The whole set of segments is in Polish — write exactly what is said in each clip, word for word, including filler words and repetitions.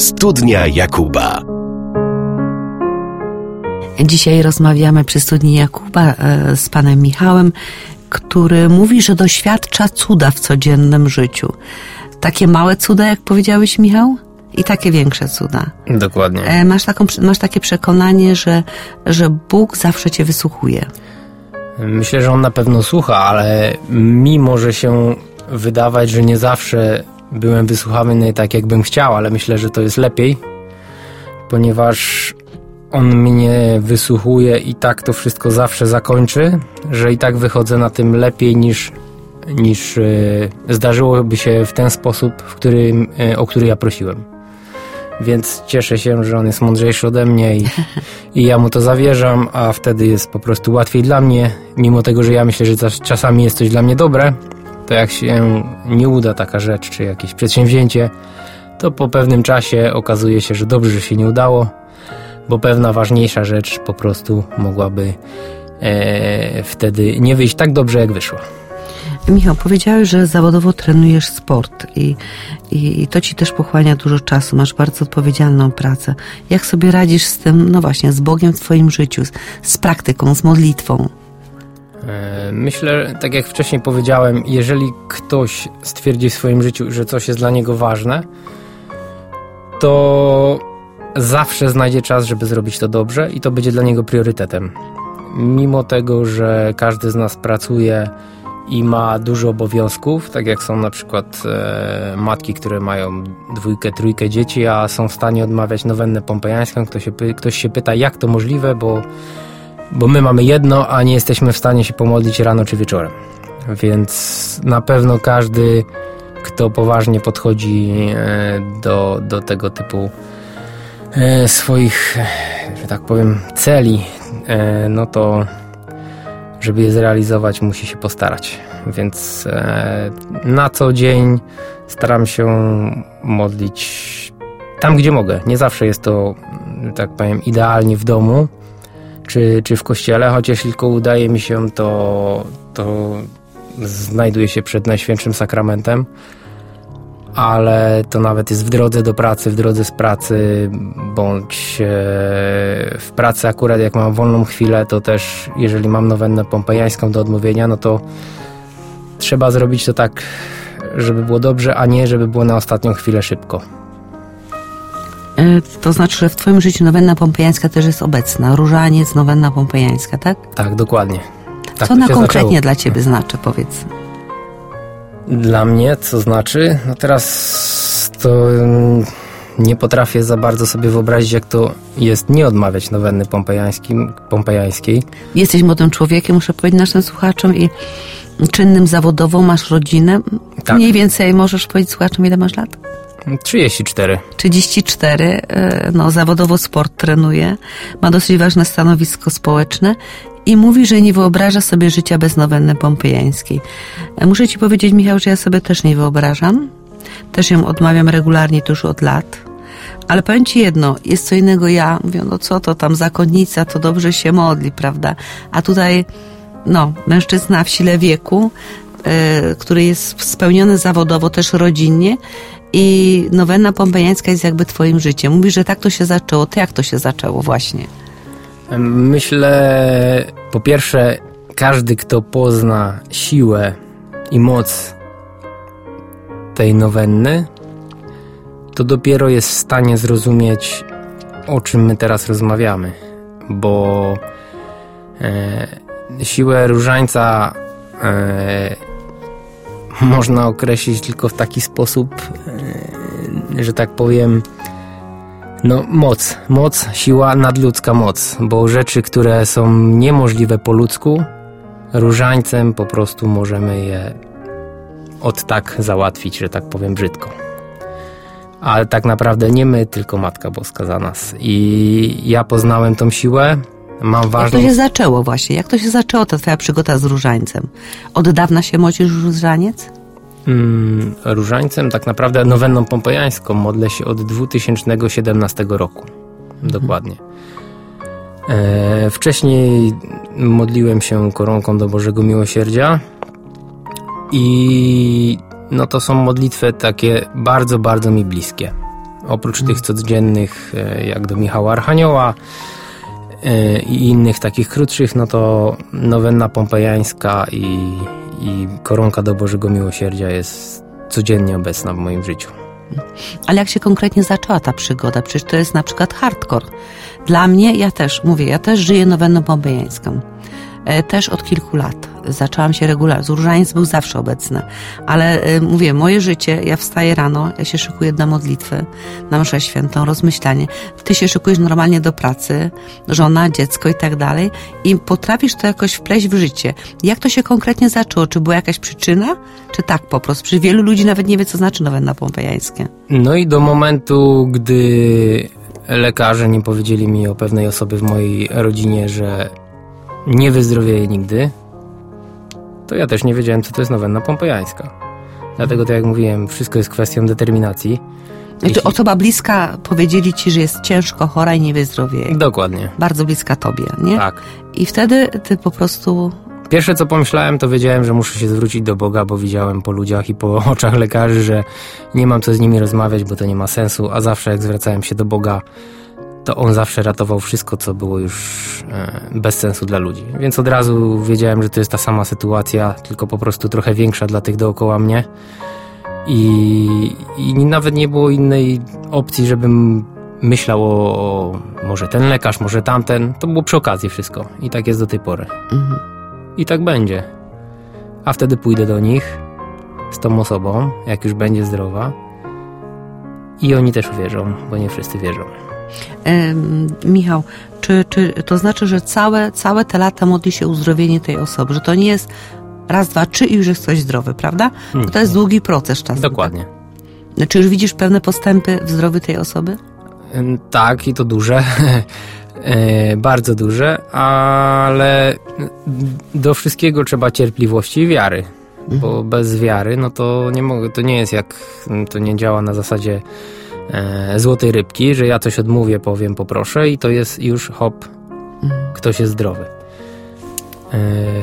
Studnia Jakuba. Dzisiaj rozmawiamy przy Studni Jakuba z panem Michałem, który mówi, że doświadcza cuda w codziennym życiu. Takie małe cuda, jak powiedziałeś, Michał? I takie większe cuda. Dokładnie. Masz, taką, masz takie przekonanie, że, że Bóg zawsze cię wysłuchuje. Myślę, że On na pewno słucha, ale mi może się wydawać, że nie zawsze byłem wysłuchany tak, jak bym chciał, ale myślę, że to jest lepiej, ponieważ On mnie wysłuchuje i tak to wszystko zawsze zakończy, że i tak wychodzę na tym lepiej niż, niż yy, zdarzyłoby się w ten sposób, w którym, yy, o który ja prosiłem. Więc cieszę się, że On jest mądrzejszy ode mnie i, i ja Mu to zawierzam, a wtedy jest po prostu łatwiej dla mnie, mimo tego, że ja myślę, że czasami jest coś dla mnie dobre, to jak się nie uda taka rzecz, czy jakieś przedsięwzięcie, to po pewnym czasie okazuje się, że dobrze, że się nie udało, bo pewna ważniejsza rzecz po prostu mogłaby e, wtedy nie wyjść tak dobrze, jak wyszła. Michał, powiedziałeś, że zawodowo trenujesz sport i, i, i to ci też pochłania dużo czasu. Masz bardzo odpowiedzialną pracę. Jak sobie radzisz z tym, no właśnie, z Bogiem w twoim życiu, z, z praktyką, z modlitwą? E, myślę, tak jak wcześniej powiedziałem, jeżeli ktoś stwierdzi w swoim życiu, że coś jest dla niego ważne, to zawsze znajdzie czas, żeby zrobić to dobrze i to będzie dla niego priorytetem. Mimo tego, że każdy z nas pracuje i ma dużo obowiązków, tak jak są na przykład e, matki, które mają dwójkę, trójkę dzieci, a są w stanie odmawiać nowennę pompejańską. Ktoś się, ktoś się pyta, jak to możliwe, bo, bo my mamy jedno, a nie jesteśmy w stanie się pomodlić rano czy wieczorem. Więc na pewno każdy, kto poważnie podchodzi e, do, do tego typu e, swoich, że tak powiem, celi, e, no to żeby je zrealizować, musi się postarać. Więc e, na co dzień staram się modlić tam, gdzie mogę. Nie zawsze jest to, tak powiem, idealnie w domu czy, czy w kościele, chociaż tylko udaje mi się, to, to znajduję się przed Najświętszym Sakramentem, ale to nawet jest w drodze do pracy, w drodze z pracy, bądź e, w pracy akurat jak mam wolną chwilę, to też jeżeli mam nowennę pompejańską do odmówienia, no to trzeba zrobić to tak, żeby było dobrze, a nie żeby było na ostatnią chwilę szybko. E, to znaczy, że w twoim życiu nowenna pompejańska też jest obecna. Różaniec, nowenna pompejańska, tak? Tak, dokładnie. Tak. Co ona konkretnie zaczęło. dla ciebie znaczy, powiedz? Dla mnie, co znaczy? No teraz to nie potrafię za bardzo sobie wyobrazić, jak to jest nie odmawiać nowenny pompejańskiej. Jesteś młodym człowiekiem, muszę powiedzieć naszym słuchaczom, i czynnym zawodowo, masz rodzinę. Tak. Mniej więcej możesz powiedzieć słuchaczom, ile masz lat? trzydzieści cztery. trzydzieści cztery. No, zawodowo sport trenuje. Ma dosyć ważne stanowisko społeczne. I mówi, że nie wyobraża sobie życia bez nowenny pompejańskiej. Muszę ci powiedzieć, Michał, że ja sobie też nie wyobrażam. Też ją odmawiam regularnie już od lat. Ale powiem ci jedno, jest co innego ja. Mówię, no co to tam, zakonnica, to dobrze się modli, prawda? A tutaj, no, mężczyzna w sile wieku, yy, który jest spełniony zawodowo, też rodzinnie, i nowenna pompejańska jest jakby twoim życiem. Mówisz, że tak to się zaczęło. Ty jak to się zaczęło właśnie? Myślę, po pierwsze, każdy, kto pozna siłę i moc tej nowenny, to dopiero jest w stanie zrozumieć, o czym my teraz rozmawiamy. Bo e, siłę różańca e, można określić tylko w taki sposób, e, że tak powiem, no moc, moc, siła, nadludzka moc, bo rzeczy, które są niemożliwe po ludzku, różańcem po prostu możemy je od tak załatwić, że tak powiem brzydko. Ale tak naprawdę nie my, tylko Matka Boska za nas. I ja poznałem tą siłę, mam ważną... Jak to się zaczęło właśnie? Jak to się zaczęło, ta twoja przygoda z różańcem? Od dawna się modlisz różaniec? Mm, różańcem tak naprawdę nowenną pompejańską modlę się od dwa tysiące siedemnastego roku. Mhm. Dokładnie. E, wcześniej modliłem się koronką do Bożego Miłosierdzia i no to są modlitwy takie bardzo, bardzo mi bliskie. Oprócz hmm. tych codziennych, jak do Michała Archanioła i innych takich krótszych, no to nowenna pompejańska i, i koronka do Bożego Miłosierdzia jest codziennie obecna w moim życiu. Ale jak się konkretnie zaczęła ta przygoda? Przecież to jest na przykład hardcore. Dla mnie, ja też, mówię, ja też żyję nowenną pompejańską. E, też od kilku lat. Zaczęłam się regularnie. Różaniec był zawsze obecny. Ale e, mówię, moje życie, ja wstaję rano, ja się szykuję na modlitwę, na mszę świętą, rozmyślanie. Ty się szykujesz normalnie do pracy, żona, dziecko i tak dalej i potrafisz to jakoś wpleść w życie. Jak to się konkretnie zaczęło? Czy była jakaś przyczyna? Czy tak po prostu? Przecież wielu ludzi nawet nie wie, co znaczy nowenna pompejańskie. No i do momentu, gdy lekarze nie powiedzieli mi o pewnej osobie w mojej rodzinie, że nie wyzdrowieje nigdy, to ja też nie wiedziałem, co to jest nowenna pompejańska. Dlatego, tak jak mówiłem, wszystko jest kwestią determinacji. Znaczy, Jeśli... osoba bliska powiedzieli ci, że jest ciężko chora i nie wyzdrowieje. Dokładnie. Bardzo bliska tobie, nie? Tak. I wtedy ty po prostu... Pierwsze, co pomyślałem, to wiedziałem, że muszę się zwrócić do Boga, bo widziałem po ludziach i po oczach lekarzy, że nie mam co z nimi rozmawiać, bo to nie ma sensu, a zawsze jak zwracałem się do Boga, to On zawsze ratował wszystko, co było już e, bez sensu dla ludzi. Więc od razu wiedziałem, że to jest ta sama sytuacja, tylko po prostu trochę większa dla tych dookoła mnie. I, i nawet nie było innej opcji, żebym myślał o, o może ten lekarz, może tamten. To było przy okazji wszystko. I tak jest do tej pory. Mhm. I tak będzie. A wtedy pójdę do nich z tą osobą, jak już będzie zdrowa. I oni też uwierzą, bo nie wszyscy wierzą. E, Michał, czy, czy to znaczy, że całe, całe te lata modli się o uzdrowienie tej osoby, że to nie jest raz, dwa, trzy i już jest ktoś zdrowy, prawda? Bo to jest długi proces czasu. Dokładnie. Tak? Czy już widzisz pewne postępy w zdrowiu tej osoby? Tak, i to duże. Bardzo duże, ale do wszystkiego trzeba cierpliwości i wiary. Mhm. Bo bez wiary, no to nie mogę, to nie jest jak, to nie działa na zasadzie e, złotej rybki, że ja coś odmówię, powiem, poproszę i to jest już hop, mhm. ktoś jest zdrowy. E,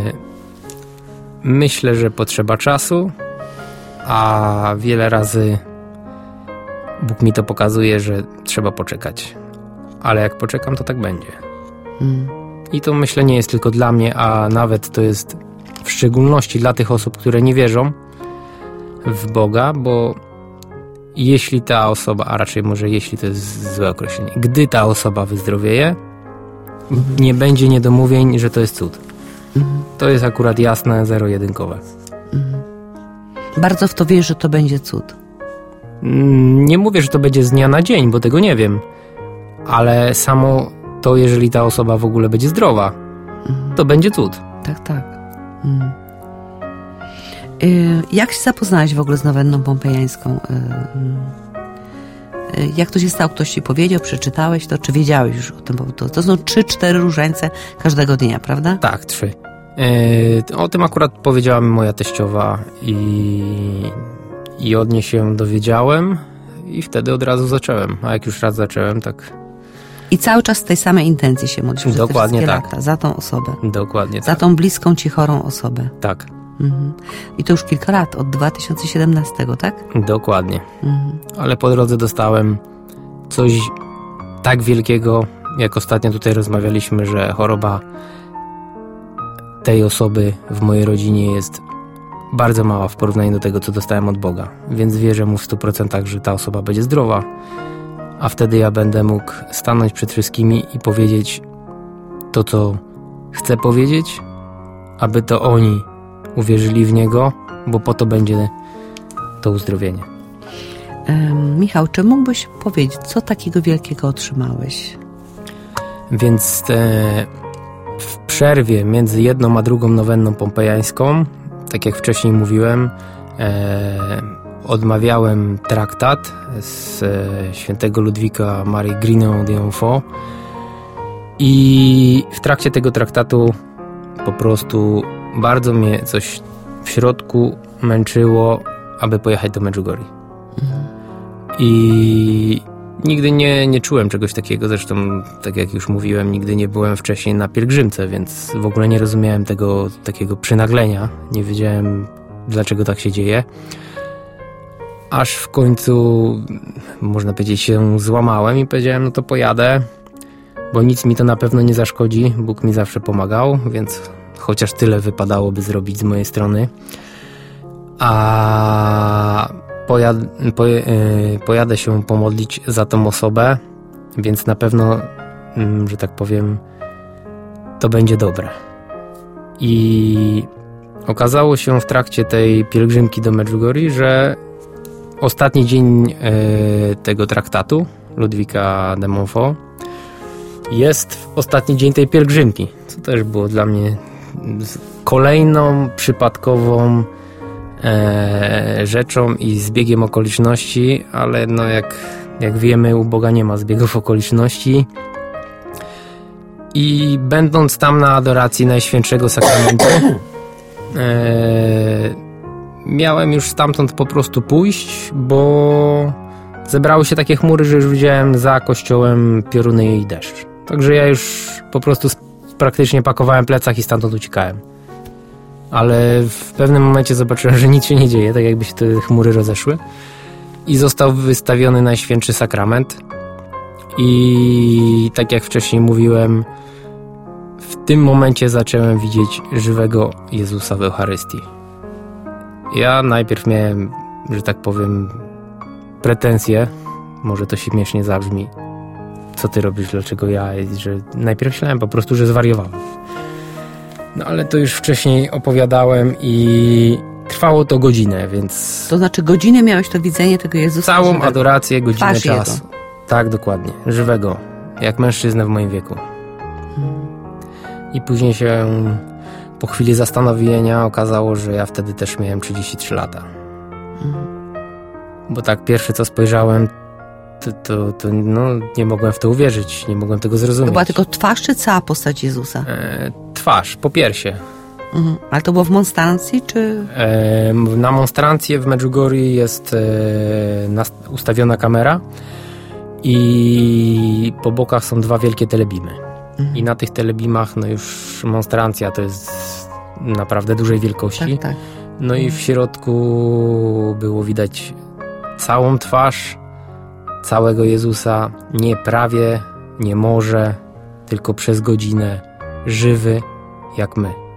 myślę, że potrzeba czasu, a wiele razy Bóg mi to pokazuje, że trzeba poczekać. Ale jak poczekam, to tak będzie. Hmm. I to myślę nie jest tylko dla mnie, a nawet to jest w szczególności dla tych osób, które nie wierzą w Boga, bo jeśli ta osoba, a raczej może jeśli to jest złe określenie, gdy ta osoba wyzdrowieje, hmm. nie będzie niedomówień, że to jest cud. Hmm. To jest akurat jasne, zero-jedynkowe. Hmm. Bardzo w to wierzę, że to będzie cud. Nie mówię, że to będzie z dnia na dzień, bo tego nie wiem. Ale samo to, jeżeli ta osoba w ogóle będzie zdrowa, mhm. to będzie cud. Tak, tak. Mhm. Y, jak się zapoznałeś w ogóle z nowenną pompejańską? Y, y, jak to się stało? Ktoś ci powiedział, przeczytałeś to, czy wiedziałeś już o tym? To, to są trzy, cztery różańce każdego dnia, prawda? Tak, trzy. Y, o tym akurat powiedziała mi moja teściowa i, i od niej się dowiedziałem i wtedy od razu zacząłem. A jak już raz zacząłem, tak... I cały czas z tej samej intencji się modlisz. Dokładnie tak. Lata, za tą osobę. Dokładnie za tak. Za tą bliską ci chorą osobę. Tak. Mhm. I to już kilka lat, od dwa tysiące siedemnastego, tak? Dokładnie. Mhm. Ale po drodze dostałem coś tak wielkiego, jak ostatnio tutaj rozmawialiśmy, że choroba tej osoby w mojej rodzinie jest bardzo mała w porównaniu do tego, co dostałem od Boga. Więc wierzę mu w stu procentach, że ta osoba będzie zdrowa. A wtedy ja będę mógł stanąć przed wszystkimi i powiedzieć to, co chcę powiedzieć, aby to oni uwierzyli w Niego, bo po to będzie to uzdrowienie. Um, Michał, czy mógłbyś powiedzieć, co takiego wielkiego otrzymałeś? Więc te, w przerwie między jedną a drugą nowenną pompejańską, tak jak wcześniej mówiłem, e, odmawiałem traktat z e, świętego Ludwika Marii Grignon de Montfort i w trakcie tego traktatu po prostu bardzo mnie coś w środku męczyło, aby pojechać do Medjugorje. Mhm. I nigdy nie, nie czułem czegoś takiego, zresztą tak jak już mówiłem, nigdy nie byłem wcześniej na pielgrzymce, więc w ogóle nie rozumiałem tego takiego przynaglenia, nie wiedziałem, dlaczego tak się dzieje. aż w końcu, można powiedzieć, się złamałem i powiedziałem, no to pojadę, bo nic mi to na pewno nie zaszkodzi. Bóg mi zawsze pomagał, więc chociaż tyle wypadałoby zrobić z mojej strony. A pojad, poje, pojadę się pomodlić za tą osobę, więc na pewno, że tak powiem, to będzie dobre. I okazało się w trakcie tej pielgrzymki do Medjugorje, że ostatni dzień tego traktatu Ludwika de Montfort jest ostatni dzień tej pielgrzymki, co też było dla mnie kolejną przypadkową e, rzeczą i zbiegiem okoliczności, ale no jak, jak wiemy, u Boga nie ma zbiegów okoliczności. I będąc tam na adoracji Najświętszego Sakramentu, e, miałem już stamtąd po prostu pójść, bo zebrały się takie chmury, że już widziałem za kościołem pioruny i deszcz. Także ja już po prostu praktycznie pakowałem plecak i stamtąd uciekałem. Ale w pewnym momencie zobaczyłem, że nic się nie dzieje, tak jakby się te chmury rozeszły. I został wystawiony Najświętszy Sakrament. I tak jak wcześniej mówiłem, w tym momencie zacząłem widzieć żywego Jezusa w Eucharystii. Ja najpierw miałem, że tak powiem, pretensje, może to śmiesznie zabrzmi, co ty robisz, dlaczego ja, że najpierw myślałem po prostu, że zwariowałem. No ale to już wcześniej opowiadałem i trwało to godzinę, więc... To znaczy godzinę miałeś to widzenie tego Jezusa Całą żywego. adorację, godzinę Twarz czasu. Jego. Tak, dokładnie. Żywego. Jak mężczyznę w moim wieku. Hmm. I później się po chwili zastanowienia okazało, że ja wtedy też miałem trzydzieści trzy lata. Hmm. Bo tak pierwsze co spojrzałem, to, to, to no, nie mogłem w to uwierzyć, nie mogłem tego zrozumieć. To była tylko twarz czy cała postać Jezusa? E, twarz, po piersie. Mhm. Ale to było w monstrancji, czy... E, na monstrancję w Medjugorje jest e, nas, ustawiona kamera i po bokach są dwa wielkie telebimy. Mhm. I na tych telebimach, no już monstrancja to jest naprawdę dużej wielkości. Tak, tak. No i w środku było widać całą twarz całego Jezusa, nie prawie, nie może, tylko przez godzinę, żywy jak my.